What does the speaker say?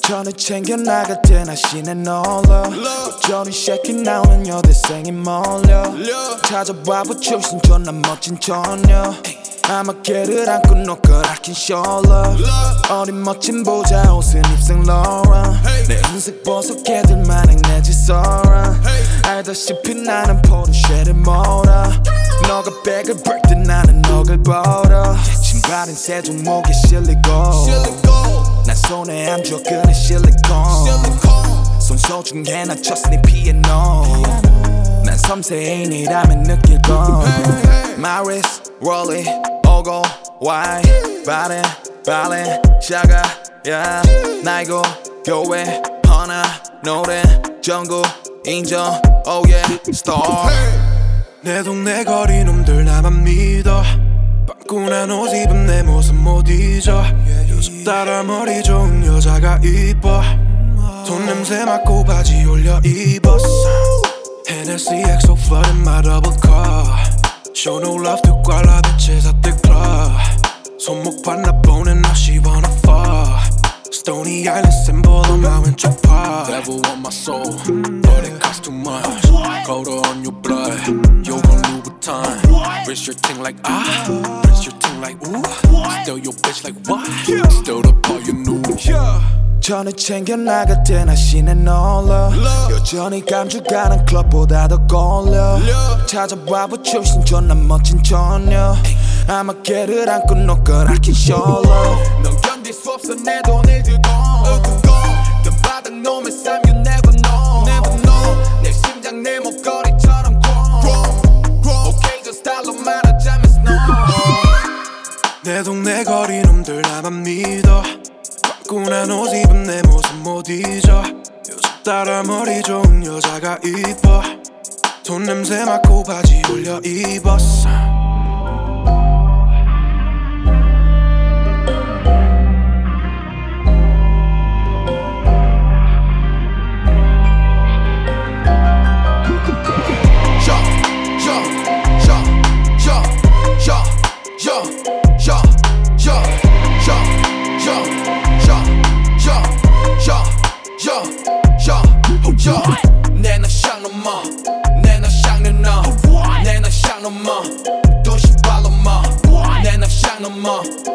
전에 챙겨 나갈 때 나 시내 놀러 여전히 쉐킷 나오는 여대생이 몰려 찾아봐봐 출신 존나 멋진 처녀 아마 걔를 안고 놓걸 I can show love 어린 멋진 보자 옷은 입생 로란 내 흰색 보석 걔들만 행내지 쏘란 알다시피 나는 포르쉐를 몰아 너가 백을 break 때 나는 너를 벌어 신발은 새 종목에 실리고 난 손에 안 줘 그네 실리콘 손 소중해 나 trust 네 피아노 난 섬세인이라면 느낄 건 My wrist, rollie, 오고, 와이 발에, 발에, 샤가, 야 나이고, 교회, 하나, 노래, 전국, 인정, oh yeah, star 내 동네 거리 놈들 나만 믿어 빵꾸난 옷 입은 내 모습 못 잊어 요즘 따라 머리 좋은 여자가 이뻐 돈 냄새 맡고 바지 올려 입었어 Hennessy XO flood in my double car Show no love to 꽐라 bitches at the club 손목 봤나 보네 now she wanna fuck Stony Island symbol on my 왼쪽 팔 Devil on my soul but it costs too much Color on your blood Yo gon' Louboutin Wrist your ting like ah Wrist your ting like ooh Still your bitch like what Still the all you knew 전에 챙겨 나갈 때 나 시내 놀러 여전히 감주가는 클럽보다 더 걸려 찾아봐봐 출신 존나 멋진 처녀 아마 걔를 안고 놓걸 I can show love 넌 견딜 수 없어 내 돈을 들고 든 바닥 놈의 삶 you never know 내 심장 내 목걸이처럼 grow 오케이 저 스타일로 말하자면 snow 내 동네 거리 놈들 나만 믿어 빵꾸난 옷 입은 내 모습 못 잊어 요즘 따라 머리 좋은 여자가 이뻐 돈 냄새 맡고 바지 올려 입었어 내 너 샹 넘어 내 너 샹 넘어 내 너 샹 넘어 도시 발로 내 너 샹 넘어